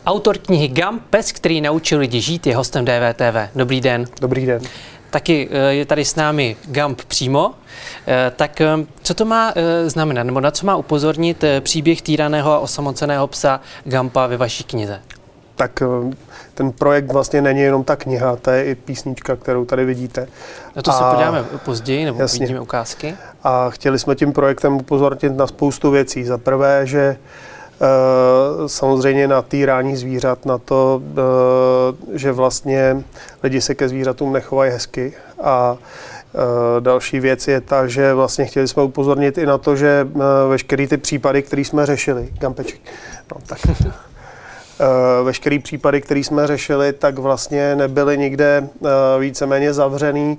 Autor knihy Gump, pes, který naučil lidi žít, je hostem DVTV. Dobrý den. Dobrý den. Taky je tady s námi Gump přímo. Tak co to má znamenat, nebo na co má upozornit příběh týraného a osamoceného psa Gumpa ve vaší knize? Tak ten projekt vlastně není jenom ta kniha, to je i písnička, kterou tady vidíte. Na to se podíváme později, nebo jasně. vidíme ukázky. A chtěli jsme tím projektem upozornit na spoustu věcí. Za prvé, že samozřejmě na týrání zvířat, na to, že vlastně lidi se ke zvířatům nechovají hezky. A další věc je ta, že vlastně chtěli jsme upozornit i na to, že veškerý ty případy, které jsme řešili, Gumpeček, no tak... Veškerý případy, které jsme řešili, tak vlastně nebyly nikde víceméně zavřený,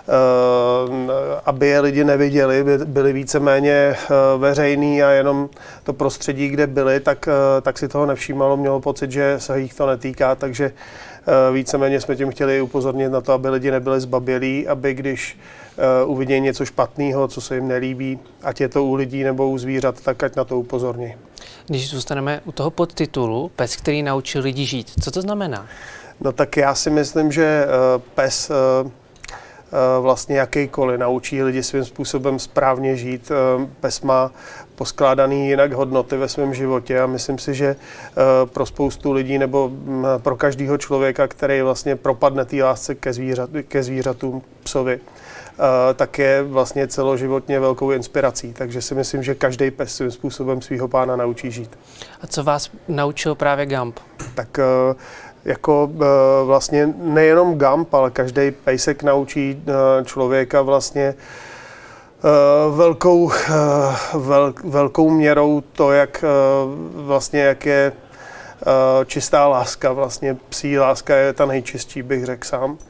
aby je lidi neviděli, byly víceméně veřejný a jenom to prostředí, kde byli, tak si toho nevšímalo, mělo pocit, že se jich to netýká, takže víceméně jsme tím chtěli upozornit na to, aby lidi nebyli zbabělí, aby když uvidí něco špatného, co se jim nelíbí, ať je to u lidí nebo u zvířat, tak ať na to upozorní. Když zůstaneme u toho podtitulu Pes, který naučil lidi žít, co to znamená? No tak já si myslím, že pes vlastně jakýkoliv naučí lidi svým způsobem správně žít. Pes má poskládaný jinak hodnoty ve svém životě a myslím si, že pro spoustu lidí nebo pro každého člověka, který vlastně propadne té lásce ke zvířatům, psovi, tak je vlastně celoživotně velkou inspirací. Takže si myslím, že každý pes svým způsobem svýho pána naučí žít. A co vás naučil právě Gump? Tak jako vlastně nejenom Gump, ale každý pejsek naučí člověka vlastně velkou měrou to, jak je čistá láska. Vlastně psí láska je ta nejčistší, bych řekl sám.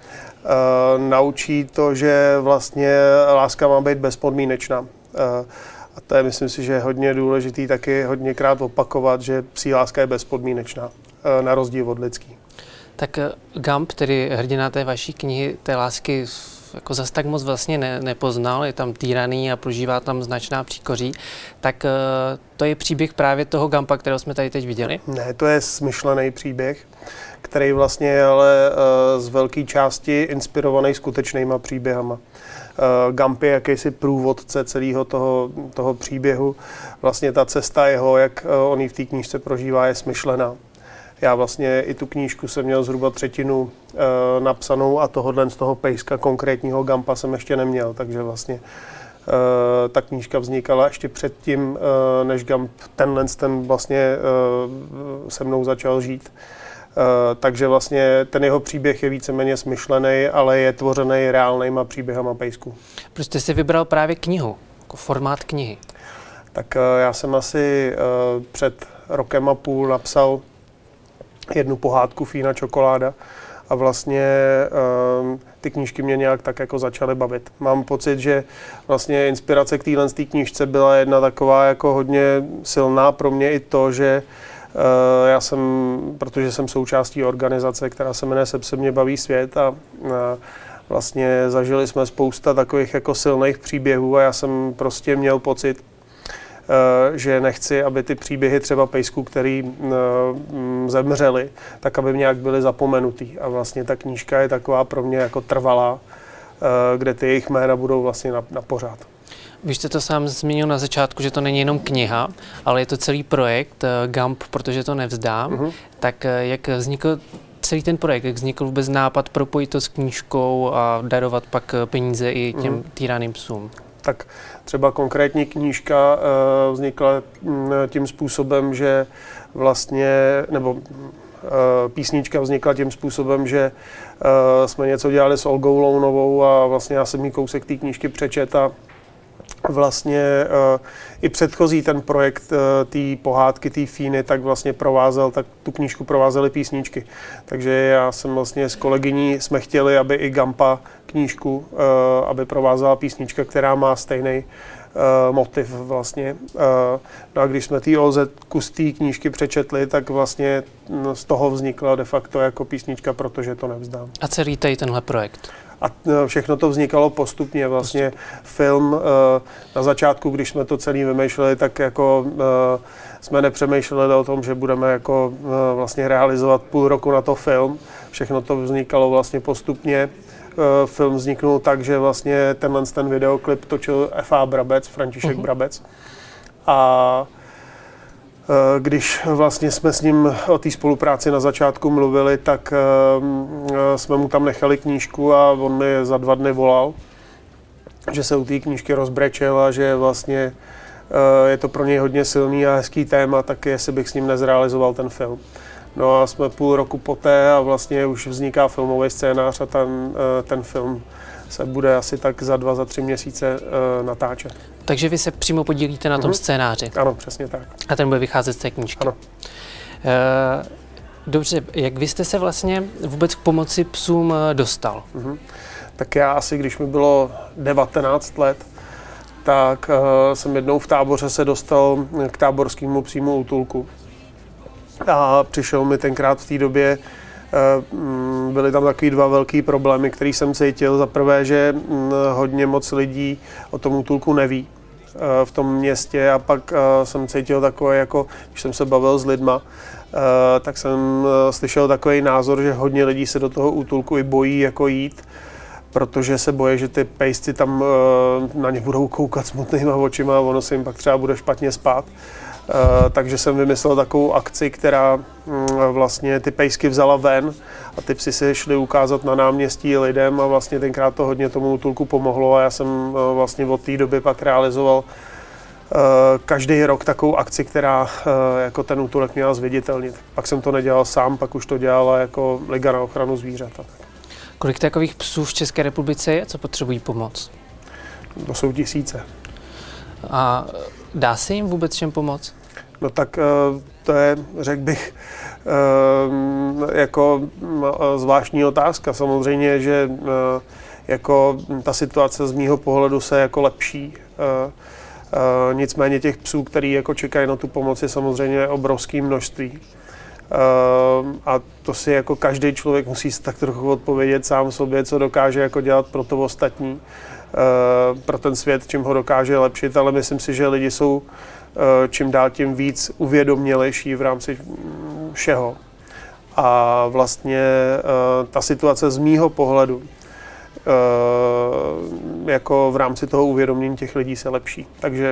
Naučí to, že vlastně láska má být bezpodmínečná. A to je, myslím si, že je hodně důležitý taky hodněkrát opakovat, že psí láska je bezpodmínečná, na rozdíl od lidský. Tak Gump, tedy hrdina té vaší knihy, té lásky jako zas tak moc vlastně nepoznal, je tam týraný a prožívá tam značná příkoří. Tak to je příběh právě toho Gumpa, kterého jsme tady teď viděli? Ne, to je smyšlený příběh, který vlastně je ale z velké části inspirovaný skutečnýma příběhama. Gump je jakýsi průvodce celého toho příběhu. Vlastně ta cesta jeho, jak on ji v té knížce prožívá, je smyšlená. Já vlastně i tu knížku jsem měl zhruba třetinu napsanou a tohodlen z toho pejska konkrétního Gumpa jsem ještě neměl, takže vlastně ta knížka vznikala ještě předtím, než Gump ten vlastně se mnou začal žít. Takže vlastně ten jeho příběh je víceméně smyšlený, ale je tvořený reálnýma příběhama pejsků. Proč jste si vybral právě knihu, jako formát knihy? Tak já jsem asi před rokem a půl napsal jednu pohádku Fína čokoláda a vlastně ty knížky mě nějak tak jako začaly bavit. Mám pocit, že vlastně inspirace k téhle knížce byla jedna taková jako hodně silná pro mě i to, že protože jsem součástí organizace, která se jmenuje Se mě baví svět a vlastně zažili jsme spousta takových jako silných příběhů a já jsem prostě měl pocit, že nechci, aby ty příběhy třeba pejsků, který zemřeli, tak aby nějak byly zapomenutý. A vlastně ta knížka je taková pro mě jako trvalá, kde ty jejich jména budou vlastně na pořád. Vy jste to sám zmínil na začátku, že to není jenom kniha, ale je to celý projekt Gump, protože to nevzdám. Tak jak vznikl celý ten projekt, jak vznikl vůbec nápad propojit to s knížkou a darovat pak peníze i těm týraným psům? Tak třeba konkrétní knížka vznikla tím způsobem, že vlastně, nebo písnička vznikla tím způsobem, že jsme něco dělali s Olgou Lounovou a vlastně já jsem jí kousek té knížky přečet a vlastně i předchozí ten projekt té pohádky, té Fíny, tak vlastně tak tu knížku provázely písničky. Takže já jsem vlastně s kolegyní, jsme chtěli, aby i Gumpa knížku, aby provázela písnička, která má stejný motiv vlastně. No a když jsme té Olzetku z té knížky přečetli, tak vlastně z toho vznikla de facto jako písnička, protože to nevzdám. A celý tady tenhle projekt? A všechno to vznikalo postupně. Vlastně film na začátku, když jsme to celý vymýšleli, tak jako jsme nepřemýšleli o tom, že budeme jako vlastně realizovat půl roku na to film. Všechno to vznikalo vlastně postupně. Film vzniknul tak, že vlastně ten videoklip točil F.A. Brabec, František Brabec. A když vlastně jsme s ním o té spolupráci na začátku mluvili, tak jsme mu tam nechali knížku a on mi za 2 dny volal, že se u té knížky rozbrečel a že vlastně je to pro něj hodně silný a hezký téma, tak jestli bych s ním nezrealizoval ten film. No a jsme půl roku poté a vlastně už vzniká filmový scénář a ten film se bude asi tak za 2-3 měsíce natáčet. Takže vy se přímo podílíte na tom scénáři? Ano, přesně tak. A ten bude vycházet z té knížky? Ano. Dobře, jak vy jste se vlastně vůbec k pomoci psům dostal? Tak já asi, když mi bylo 19 let, tak jsem jednou v táboře se dostal k táborskému psímu útulku. A přišel mi tenkrát v té době, byly tam takový 2 velký problémy, který jsem cítil. Za prvé, že hodně moc lidí o tom útulku neví v tom městě a pak jsem cítil takové, jako když jsem se bavil s lidma, tak jsem slyšel takový názor, že hodně lidí se do toho útulku i bojí jako jít, protože se bojí, že ty pejsci tam na ně budou koukat smutnýma očima a ono se jim pak třeba bude špatně spát. Takže jsem vymyslel takovou akci, která vlastně ty pejsky vzala ven a ty psy se šli ukázat na náměstí lidem a vlastně tenkrát to hodně tomu útulku pomohlo a já jsem vlastně od té doby pak realizoval každý rok takovou akci, která jako ten útulek měla zviditelnit. Pak jsem to nedělal sám, pak už to dělala jako Liga na ochranu zvířat. Kolik takových psů v České republice je, co potřebují pomoc? To jsou tisíce. A dá se jim vůbec všem pomoct? No tak to je, řekl bych, jako zvláštní otázka. Samozřejmě, že jako ta situace z mýho pohledu se jako lepší. Nicméně těch psů, který jako čekají na tu pomoc, je samozřejmě obrovské množství. A to si jako každý člověk musí tak trochu odpovědět sám sobě, co dokáže jako dělat pro to ostatní, pro ten svět, čím ho dokáže lepšit, ale myslím si, že lidi jsou čím dál tím víc uvědomělejší v rámci všeho. A vlastně ta situace z mýho pohledu jako v rámci toho uvědomění těch lidí se lepší. Takže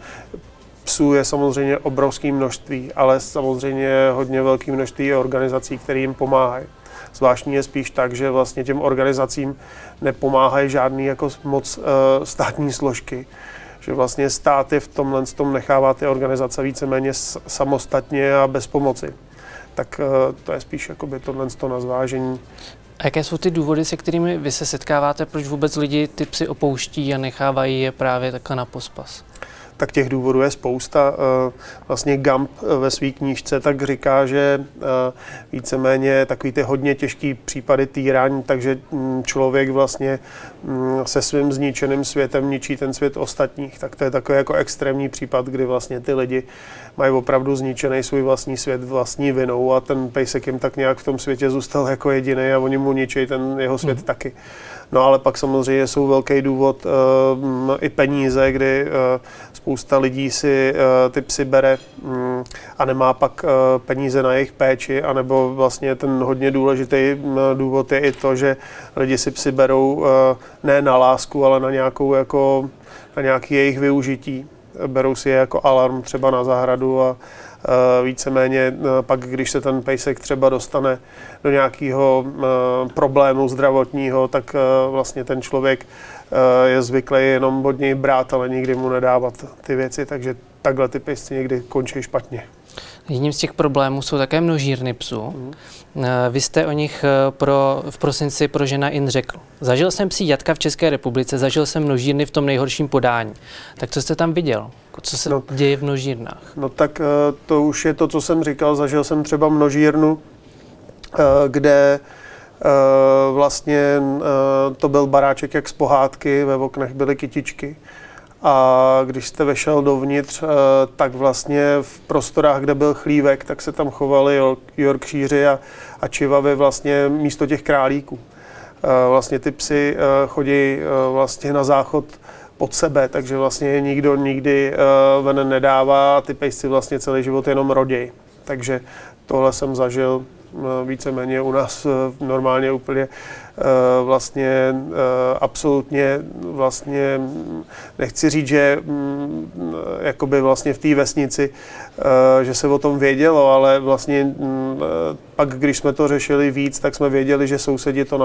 psů je samozřejmě obrovské množství, ale samozřejmě hodně velké množství organizací, které jim pomáhají. Zvláštní je spíš tak, že vlastně těm organizacím nepomáhají žádný jako moc státní složky. Že vlastně stát je v tomhle tom nechává ty organizace víceméně samostatně a bez pomoci. Tak to je spíš tohle na zvážení. A jaké jsou ty důvody, se kterými vy se setkáváte, proč vůbec lidi ty psy opouští a nechávají je právě takhle na pospas? Tak těch důvodů je spousta. Vlastně Gump ve své knížce tak říká, že víceméně takový ty hodně těžký případy týrání, takže člověk vlastně se svým zničeným světem ničí ten svět ostatních. Tak to je takový jako extrémní případ, kdy vlastně ty lidi mají opravdu zničený svůj vlastní svět vlastní vinou a ten pejsek jim tak nějak v tom světě zůstal jako jediný a oni mu ničí ten jeho svět taky. No ale pak samozřejmě jsou velký důvod i peníze, kdy spousta lidí si ty psy bere a nemá pak peníze na jejich péči, anebo vlastně ten hodně důležitý důvod je i to, že lidi si psy berou ne na lásku, ale na nějakou na nějaké jejich využití. Berou si je jako alarm třeba na zahradu a víceméně pak, když se ten pejsek třeba dostane do nějakého problému zdravotního, tak vlastně ten člověk je zvyklý jenom od něj brát, ale nikdy mu nedávat ty věci, takže takhle ty pejsci někdy končí špatně. Jedním z těch problémů jsou také množírny psů. Vy jste o nich v prosinci pro Žena in řekl. Zažil jsem psí jatka v České republice, zažil jsem množírny v tom nejhorším podání. Tak co jste tam viděl? Co se děje v množírnách? No tak to už je to, co jsem říkal. Zažil jsem třeba množírnu, kde vlastně to byl baráček jak z pohádky, ve oknech byly kytičky. A když jste vešel dovnitř, tak vlastně v prostorách, kde byl chlívek, tak se tam chovali Yorkshíři a čivavy vlastně místo těch králíků. Vlastně ty psy chodí vlastně na záchod pod sebe, takže vlastně nikdo nikdy ven nedává a ty pejsci vlastně celý život jenom rodí. Takže tohle jsem zažil víceméně u nás normálně úplně vlastně absolutně vlastně nechci říct, že jakoby vlastně v té vesnici, že se o tom vědělo, ale vlastně pak, když jsme to řešili víc, tak jsme věděli, že sousedi to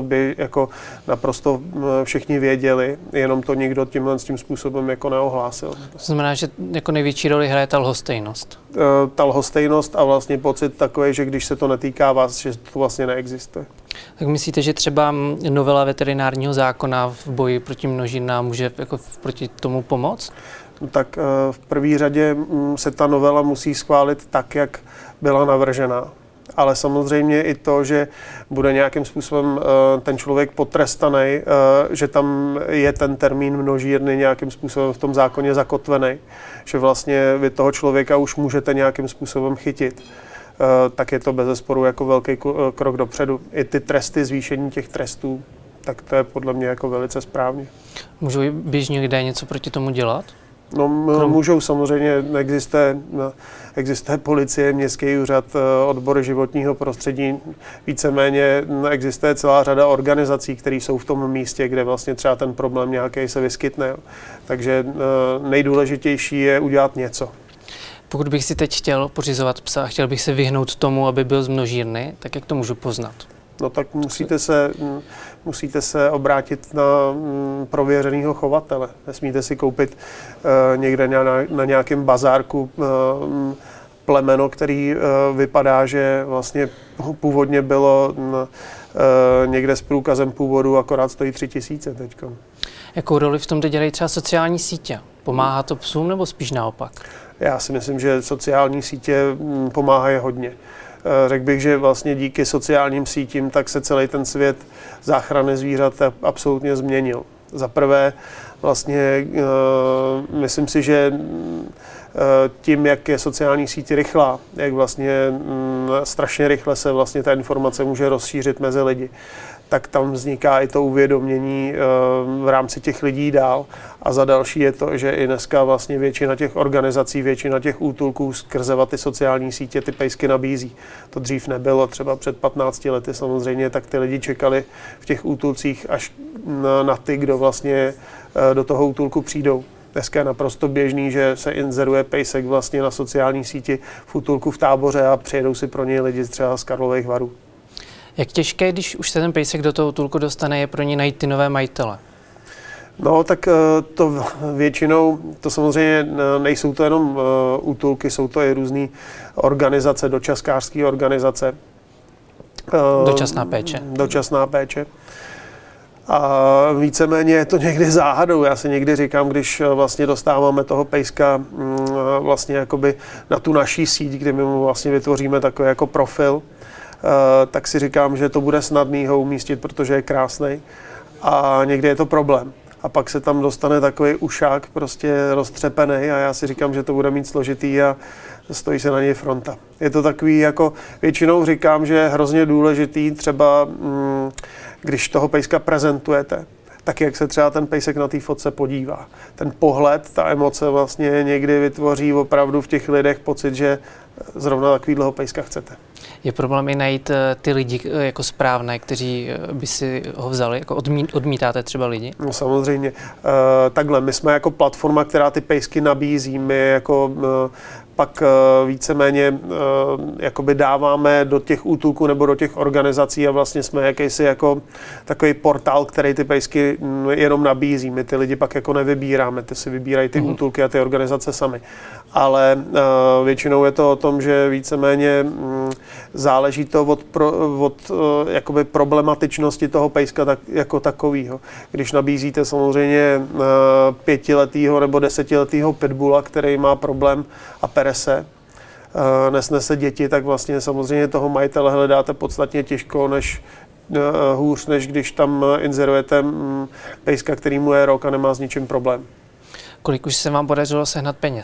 naprosto všichni věděli, jenom to nikdo tím způsobem jako neohlásil. To znamená, že jako největší roli hraje ta lhostejnost. Ta lhostejnost a vlastně pocit takový, že když se to netýká vás, že to vlastně neexistuje. Tak myslíte, že třeba novela veterinárního zákona v boji proti množinám může jako proti tomu pomoct? Tak v první řadě se ta novela musí schválit tak, jak byla navržena. Ale samozřejmě i to, že bude nějakým způsobem ten člověk potrestaný, že tam je ten termín množírny nějakým způsobem v tom zákoně zakotvený, že vlastně vy toho člověka už můžete nějakým způsobem chytit, tak je to bezesporu jako velký krok dopředu. I ty tresty, zvýšení těch trestů, tak to je podle mě jako velice správně. Můžou běžně lidé něco proti tomu dělat? No, můžou samozřejmě, existuje policie, městský úřad, odbor životního prostředí, víceméně existuje celá řada organizací, které jsou v tom místě, kde vlastně třeba ten problém nějaký se vyskytne. Takže nejdůležitější je udělat něco. Pokud bych si teď chtěl pořizovat psa a chtěl bych se vyhnout tomu, aby byl z množírny, tak jak to můžu poznat? No tak musíte se obrátit na prověřenýho chovatele. Nesmíte si koupit někde na nějakém bazárku plemeno, který vypadá, že vlastně původně bylo někde s průkazem původu, akorát stojí 3 000 teďko. Jakou roli v tom dělají třeba sociální sítě? Pomáhá to psům nebo spíš naopak? Já si myslím, že sociální sítě pomáhají hodně. Řekl bych, že vlastně díky sociálním sítím tak se celý ten svět záchrany zvířat absolutně změnil. Za prvé vlastně myslím si, že tím, jak je sociální síť rychlá, jak vlastně strašně rychle se vlastně ta informace může rozšířit mezi lidi, tak tam vzniká i to uvědomění v rámci těch lidí dál. A za další je to, že i dneska vlastně většina těch organizací, většina těch útulků skrze ty sociální sítě ty pejsky nabízí. To dřív nebylo, třeba před 15 lety samozřejmě, tak ty lidi čekali v těch útulcích až na ty, kdo vlastně do toho útulku přijdou. Dneska je naprosto běžný, že se inzeruje pejsek vlastně na sociální síti v útulku v Táboře a přijedou si pro něj lidi třeba z Karlových Varů. Jak těžké, když už se ten pejsek do toho útulku dostane, je pro ně najít ty nové majitele? No, tak to většinou, to samozřejmě nejsou to jenom útulky, jsou to i různé organizace, dočaskářské organizace. Dočasná péče. Dočasná péče. A víceméně je to někdy záhadou. Já si někdy říkám, když vlastně dostáváme toho pejska vlastně jakoby na tu naší síť, kdy my mu vlastně vytvoříme takový jako profil, tak si říkám, že to bude snadný ho umístit, protože je krásný. A někdy je to problém. A pak se tam dostane takový ušák prostě roztřepený a já si říkám, že to bude mít složitý a stojí se na něj fronta. Je to takový, jako většinou říkám, že je hrozně důležitý třeba, když toho pejska prezentujete, tak jak se třeba ten pejsek na té fotce podívá. Ten pohled, ta emoce vlastně někdy vytvoří opravdu v těch lidech pocit, že zrovna takovýhleho pejska chcete. Je problém i najít ty lidi jako správné, kteří by si ho vzali? Jako odmítáte třeba lidi? No samozřejmě. Takhle, my jsme jako platforma, která ty pejsky nabízí. My jako pak víceméně jakoby dáváme do těch útulků nebo do těch organizací a vlastně jsme jakýsi jako takový portál, který ty pejsky jenom nabízí. My ty lidi pak jako nevybíráme, ty si vybírají ty útulky a ty organizace sami. Ale většinou je to o tom, že víceméně záleží to od jakoby problematičnosti toho pejska jako takového. Když nabízíte samozřejmě 5letého nebo 10letého pitbulla, který má problém a pere se, nesnese děti, tak vlastně samozřejmě toho majitele hledáte podstatně těžko, hůř, než když tam inzerujete pejska, který mu je rok a nemá s ničím problém. Kolik už se vám podařilo sehnat peněz?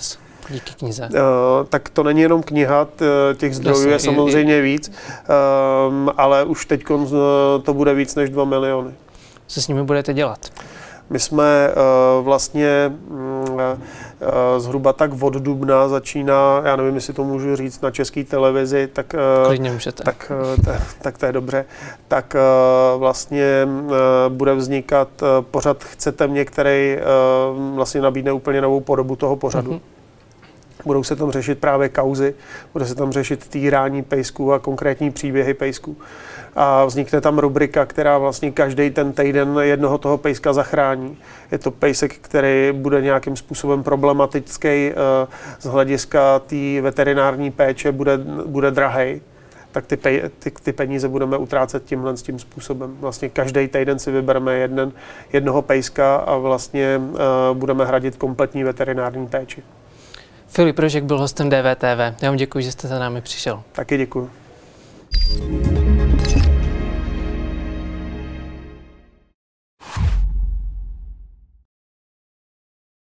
díky knize. Tak to není jenom kniha, těch zdrojů je samozřejmě víc, ale už teď to bude víc než 2 miliony. Co s nimi budete dělat? My jsme vlastně zhruba tak od dubna začíná, já nevím, jestli to můžu říct na České televizi, tak klidně můžete. Tak to je dobře. Tak vlastně bude vznikat pořad Chcete mě, který vlastně nabídne úplně novou podobu toho pořadu. Mm-hmm. Budou se tam řešit právě kauzy, bude se tam řešit týrání pejsků a konkrétní příběhy pejsků. A vznikne tam rubrika, která vlastně každý ten týden jednoho toho pejska zachrání. Je to pejsek, který bude nějakým způsobem problematický z hlediska té veterinární péče, bude drahej. Tak ty peníze budeme utrácet tím způsobem. Vlastně každý týden si vybereme jednoho pejska a vlastně budeme hradit kompletní veterinární péči. Filip Rožek byl hostem DVTV. Já vám děkuji, že jste za námi přišel. Taky děkuji.